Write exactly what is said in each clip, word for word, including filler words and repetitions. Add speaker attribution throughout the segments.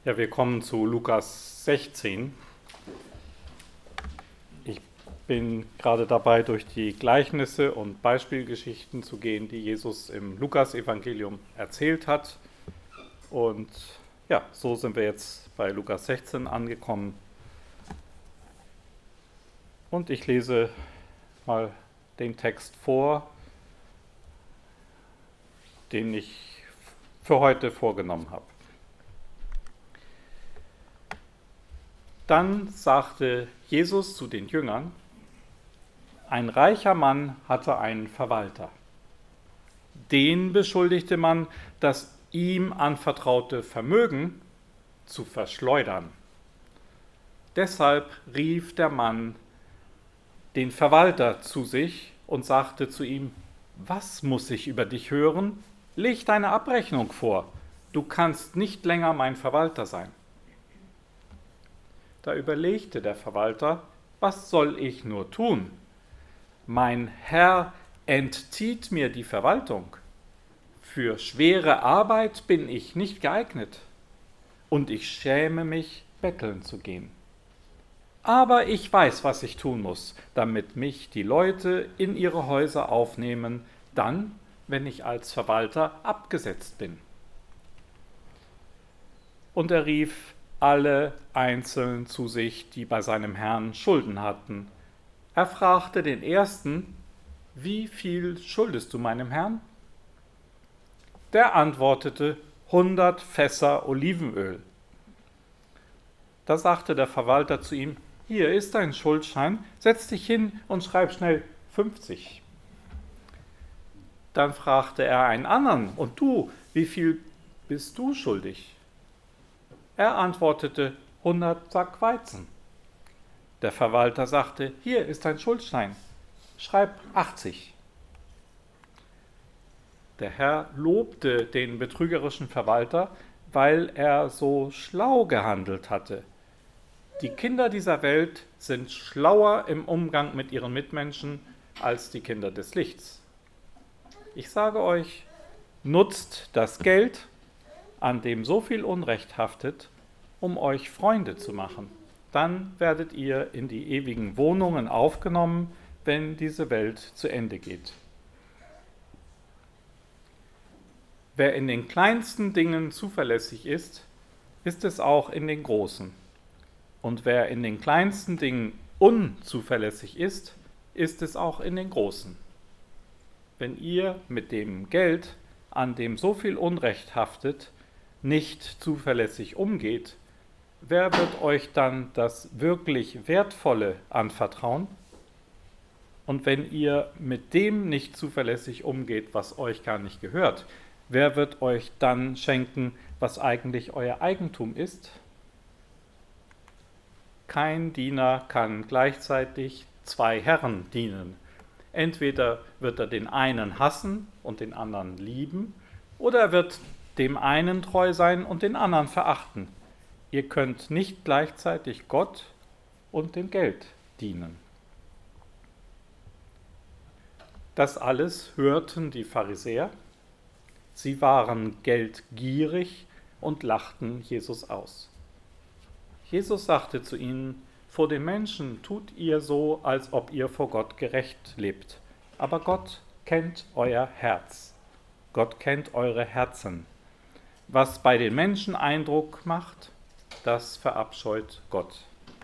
Speaker 1: Ja, wir kommen zu Lukas sechzehn. Ich bin gerade dabei, durch die Gleichnisse und Beispielgeschichten zu gehen, die Jesus im Lukas-Evangelium erzählt hat. Und ja, so sind wir jetzt bei Lukas sechzehn angekommen. Und ich lese mal den Text vor, den ich für heute vorgenommen habe. Dann sagte Jesus zu den Jüngern: Ein reicher Mann hatte einen Verwalter. Den beschuldigte man, das ihm anvertraute Vermögen zu verschleudern. Deshalb rief der Mann den Verwalter zu sich und sagte zu ihm: Was muss ich über dich hören? Leg deine Abrechnung vor. Du kannst nicht länger mein Verwalter sein. Da überlegte der Verwalter: Was soll ich nur tun? Mein Herr entzieht mir die Verwaltung. Für schwere Arbeit bin ich nicht geeignet und ich schäme mich, betteln zu gehen. Aber ich weiß, was ich tun muss, damit mich die Leute in ihre Häuser aufnehmen, dann, wenn ich als Verwalter abgesetzt bin. Und er rief alle einzeln zu sich, die bei seinem Herrn Schulden hatten. Er fragte den ersten: Wie viel schuldest du meinem Herrn? Der antwortete: hundert Fässer Olivenöl. Da sagte der Verwalter zu ihm: Hier ist dein Schuldschein, setz dich hin und schreib schnell fünfzig. Dann fragte er einen anderen: Und du, wie viel bist du schuldig? Er antwortete: hundert Sack Weizen. Der Verwalter sagte: Hier ist dein Schuldschein, schreib achtzig. Der Herr lobte den betrügerischen Verwalter, weil er so schlau gehandelt hatte. Die Kinder dieser Welt sind schlauer im Umgang mit ihren Mitmenschen als die Kinder des Lichts. Ich sage euch, nutzt das Geld, an dem so viel Unrecht haftet, um euch Freunde zu machen. Dann werdet ihr in die ewigen Wohnungen aufgenommen, wenn diese Welt zu Ende geht. Wer in den kleinsten Dingen zuverlässig ist, ist es auch in den großen. Und wer in den kleinsten Dingen unzuverlässig ist, ist es auch in den großen. Wenn ihr mit dem Geld, an dem so viel Unrecht haftet, nicht zuverlässig umgeht, wer wird euch dann das wirklich Wertvolle anvertrauen? Und wenn ihr mit dem nicht zuverlässig umgeht, was euch gar nicht gehört, wer wird euch dann schenken, was eigentlich euer Eigentum ist? Kein Diener kann gleichzeitig zwei Herren dienen. Entweder wird er den einen hassen und den anderen lieben, oder er wird dem einen treu sein und den anderen verachten. Ihr könnt nicht gleichzeitig Gott und dem Geld dienen. Das alles hörten die Pharisäer. Sie waren geldgierig und lachten Jesus aus. Jesus sagte zu ihnen: Vor den Menschen tut ihr so, als ob ihr vor Gott gerecht lebt. Aber Gott kennt euer Herz. Gott kennt eure Herzen. Was bei den Menschen Eindruck macht, das verabscheut Gott.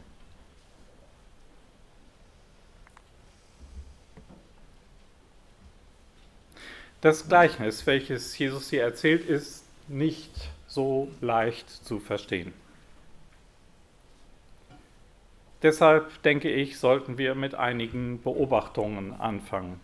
Speaker 1: Das Gleichnis, welches Jesus hier erzählt, ist nicht so leicht zu verstehen. Deshalb denke ich, sollten wir mit einigen Beobachtungen anfangen.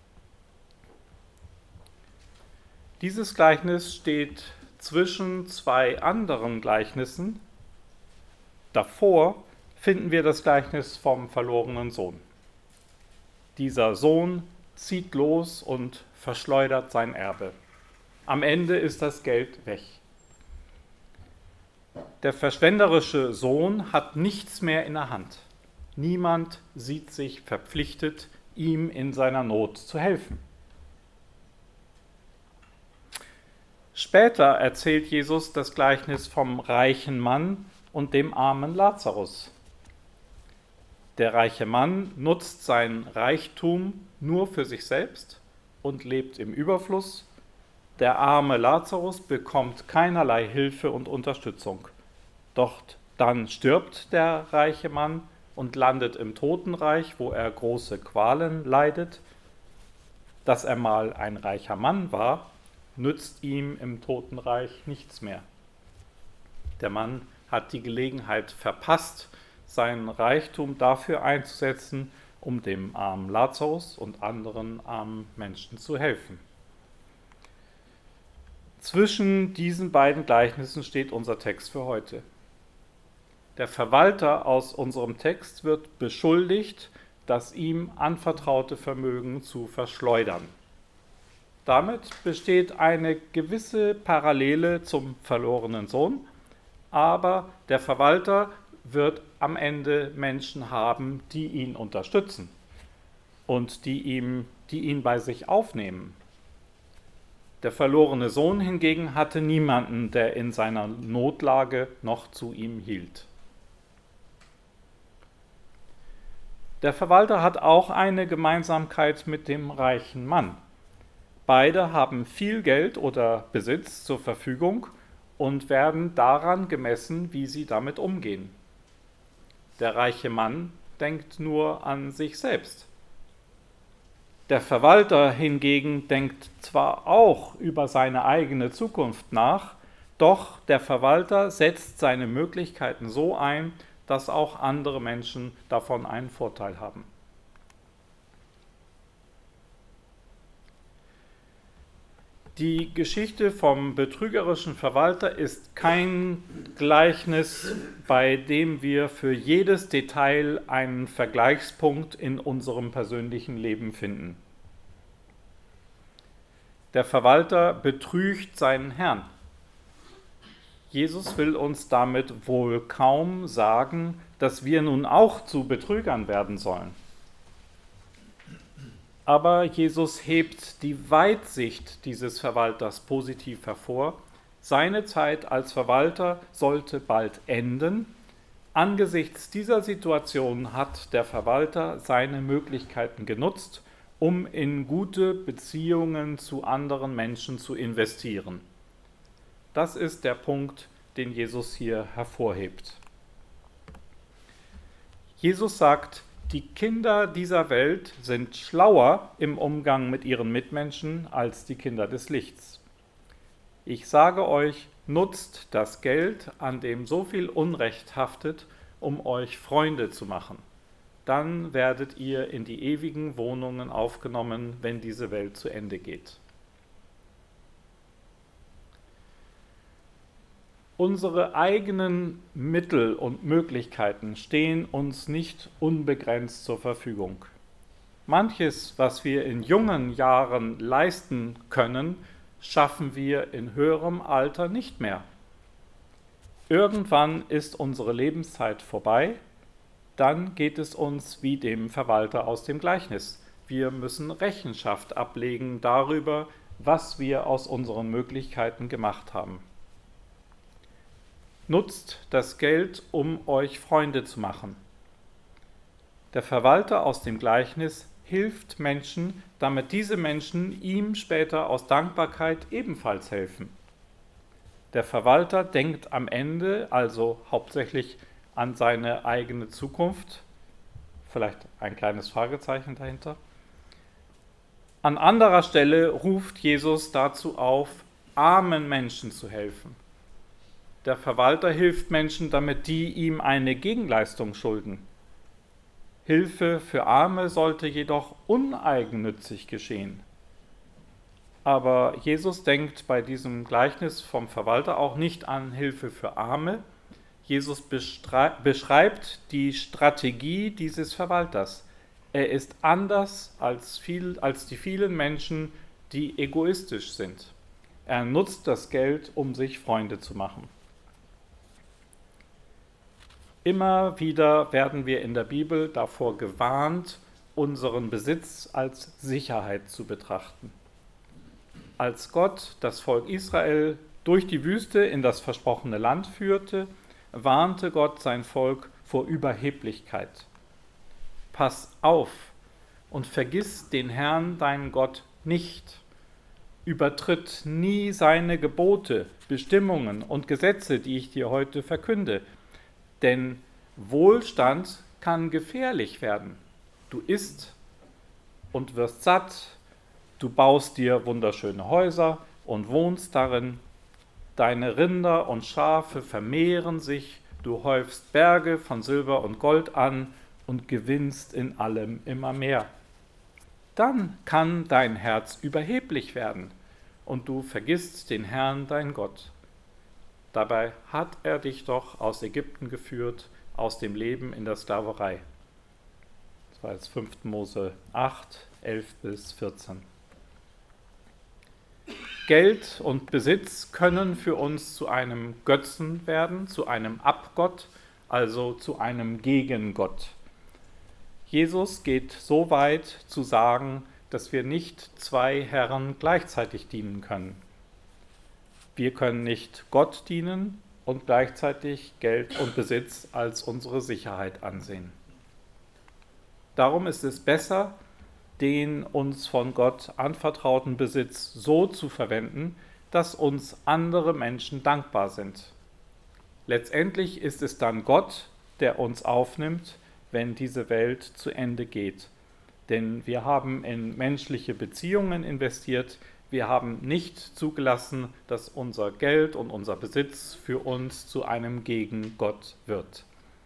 Speaker 1: Dieses Gleichnis steht zwischen zwei anderen Gleichnissen. Davor finden wir das Gleichnis vom verlorenen Sohn. Dieser Sohn zieht los und verschleudert sein Erbe. Am Ende ist das Geld weg. Der verschwenderische Sohn hat nichts mehr in der Hand. Niemand sieht sich verpflichtet, ihm in seiner Not zu helfen. Später erzählt Jesus das Gleichnis vom reichen Mann und dem armen Lazarus. Der reiche Mann nutzt sein Reichtum nur für sich selbst und lebt im Überfluss. Der arme Lazarus bekommt keinerlei Hilfe und Unterstützung. Doch dann stirbt der reiche Mann und landet im Totenreich, wo er große Qualen leidet. Dass er mal ein reicher Mann war, nützt ihm im Totenreich nichts mehr. Der Mann hat die Gelegenheit verpasst, seinen Reichtum dafür einzusetzen, um dem armen Lazarus und anderen armen Menschen zu helfen. Zwischen diesen beiden Gleichnissen steht unser Text für heute. Der Verwalter aus unserem Text wird beschuldigt, das ihm anvertraute Vermögen zu verschleudern. Damit besteht eine gewisse Parallele zum verlorenen Sohn, aber der Verwalter wird am Ende Menschen haben, die ihn unterstützen und die, ihm, die ihn bei sich aufnehmen. Der verlorene Sohn hingegen hatte niemanden, der in seiner Notlage noch zu ihm hielt. Der Verwalter hat auch eine Gemeinsamkeit mit dem reichen Mann. Beide haben viel Geld oder Besitz zur Verfügung und werden daran gemessen, wie sie damit umgehen. Der reiche Mann denkt nur an sich selbst. Der Verwalter hingegen denkt zwar auch über seine eigene Zukunft nach, doch der Verwalter setzt seine Möglichkeiten so ein, dass auch andere Menschen davon einen Vorteil haben. Die Geschichte vom betrügerischen Verwalter ist kein Gleichnis, bei dem wir für jedes Detail einen Vergleichspunkt in unserem persönlichen Leben finden. Der Verwalter betrügt seinen Herrn. Jesus will uns damit wohl kaum sagen, dass wir nun auch zu Betrügern werden sollen. Aber Jesus hebt die Weitsicht dieses Verwalters positiv hervor. Seine Zeit als Verwalter sollte bald enden. Angesichts dieser Situation hat der Verwalter seine Möglichkeiten genutzt, um in gute Beziehungen zu anderen Menschen zu investieren. Das ist der Punkt, den Jesus hier hervorhebt. Jesus sagt, die Kinder dieser Welt sind schlauer im Umgang mit ihren Mitmenschen als die Kinder des Lichts. Ich sage euch, nutzt das Geld, an dem so viel Unrecht haftet, um euch Freunde zu machen. Dann werdet ihr in die ewigen Wohnungen aufgenommen, wenn diese Welt zu Ende geht. Unsere eigenen Mittel und Möglichkeiten stehen uns nicht unbegrenzt zur Verfügung. Manches, was wir in jungen Jahren leisten können, schaffen wir in höherem Alter nicht mehr. Irgendwann ist unsere Lebenszeit vorbei, dann geht es uns wie dem Verwalter aus dem Gleichnis. Wir müssen Rechenschaft ablegen darüber, was wir aus unseren Möglichkeiten gemacht haben. Nutzt das Geld, um euch Freunde zu machen. Der Verwalter aus dem Gleichnis hilft Menschen, damit diese Menschen ihm später aus Dankbarkeit ebenfalls helfen. Der Verwalter denkt am Ende also hauptsächlich an seine eigene Zukunft, vielleicht ein kleines Fragezeichen dahinter. An anderer Stelle ruft Jesus dazu auf, armen Menschen zu helfen. Der Verwalter hilft Menschen, damit die ihm eine Gegenleistung schulden. Hilfe für Arme sollte jedoch uneigennützig geschehen. Aber Jesus denkt bei diesem Gleichnis vom Verwalter auch nicht an Hilfe für Arme. Jesus beschreibt die Strategie dieses Verwalters. Er ist anders als, viel, als die vielen Menschen, die egoistisch sind. Er nutzt das Geld, um sich Freunde zu machen. Immer wieder werden wir in der Bibel davor gewarnt, unseren Besitz als Sicherheit zu betrachten. Als Gott das Volk Israel durch die Wüste in das versprochene Land führte, warnte Gott sein Volk vor Überheblichkeit. Pass auf und vergiss den Herrn, deinen Gott, nicht. Übertritt nie seine Gebote, Bestimmungen und Gesetze, die ich dir heute verkünde. Denn Wohlstand kann gefährlich werden. Du isst und wirst satt, du baust dir wunderschöne Häuser und wohnst darin. Deine Rinder und Schafe vermehren sich, du häufst Berge von Silber und Gold an und gewinnst in allem immer mehr. Dann kann dein Herz überheblich werden und du vergisst den Herrn, dein Gott. Dabei hat er dich doch aus Ägypten geführt, aus dem Leben in der Sklaverei. Das war jetzt fünfter Mose acht, elf bis vierzehn. Geld und Besitz können für uns zu einem Götzen werden, zu einem Abgott, also zu einem Gegengott. Jesus geht so weit zu sagen, dass wir nicht zwei Herren gleichzeitig dienen können. Wir können nicht Gott dienen und gleichzeitig Geld und Besitz als unsere Sicherheit ansehen. Darum ist es besser, den uns von Gott anvertrauten Besitz so zu verwenden, dass uns andere Menschen dankbar sind. Letztendlich ist es dann Gott, der uns aufnimmt, wenn diese Welt zu Ende geht. Denn wir haben in menschliche Beziehungen investiert, wir haben nicht zugelassen, dass unser Geld und unser Besitz für uns zu einem Gegengott wird.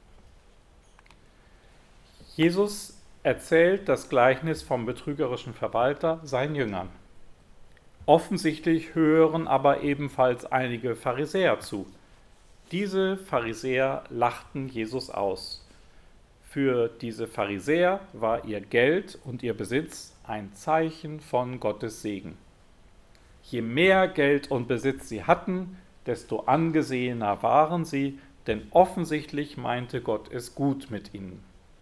Speaker 1: Jesus erzählt das Gleichnis vom betrügerischen Verwalter seinen Jüngern. Offensichtlich hören aber ebenfalls einige Pharisäer zu. Diese Pharisäer lachten Jesus aus. Für diese Pharisäer war ihr Geld und ihr Besitz ein Zeichen von Gottes Segen. Je mehr Geld und Besitz sie hatten, desto angesehener waren sie, denn offensichtlich meinte Gott es gut mit ihnen.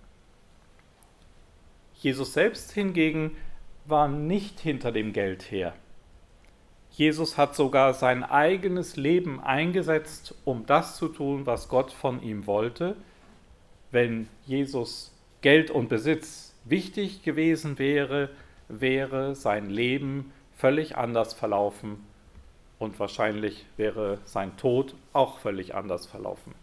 Speaker 1: Jesus selbst hingegen war nicht hinter dem Geld her. Jesus hat sogar sein eigenes Leben eingesetzt, um das zu tun, was Gott von ihm wollte. Wenn Jesus Geld und Besitz wichtig gewesen wäre, wäre sein Leben völlig anders verlaufen und wahrscheinlich wäre sein Tod auch völlig anders verlaufen.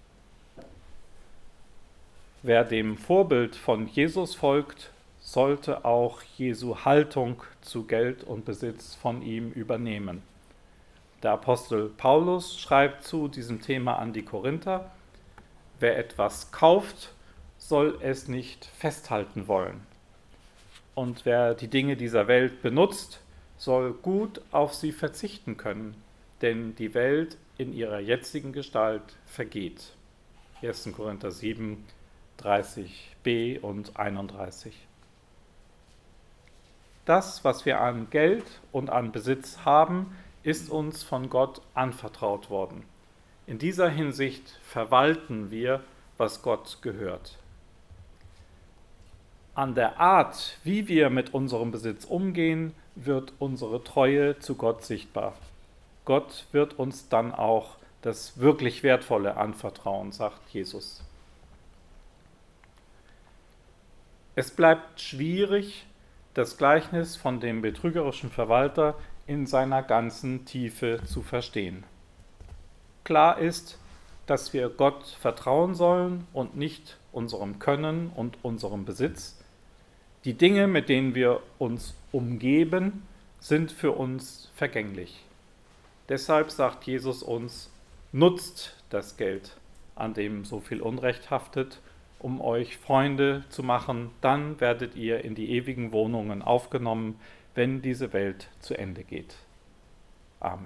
Speaker 1: Wer dem Vorbild von Jesus folgt, sollte auch Jesu Haltung zu Geld und Besitz von ihm übernehmen. Der Apostel Paulus schreibt zu diesem Thema an die Korinther: Wer etwas kauft, soll es nicht festhalten wollen. Und wer die Dinge dieser Welt benutzt, soll gut auf sie verzichten können, denn die Welt in ihrer jetzigen Gestalt vergeht. erster Korinther sieben, dreißig b und einunddreißig. Das, was wir an Geld und an Besitz haben, ist uns von Gott anvertraut worden. In dieser Hinsicht verwalten wir, was Gott gehört. An der Art, wie wir mit unserem Besitz umgehen, wird unsere Treue zu Gott sichtbar. Gott wird uns dann auch das wirklich Wertvolle anvertrauen, sagt Jesus. Es bleibt schwierig, das Gleichnis von dem betrügerischen Verwalter in seiner ganzen Tiefe zu verstehen. Klar ist, dass wir Gott vertrauen sollen und nicht unserem Können und unserem Besitz. Die Dinge, mit denen wir uns umgeben, sind für uns vergänglich. Deshalb sagt Jesus uns: Nutzt das Geld, an dem so viel Unrecht haftet, um euch Freunde zu machen, dann werdet ihr in die ewigen Wohnungen aufgenommen, wenn diese Welt zu Ende geht.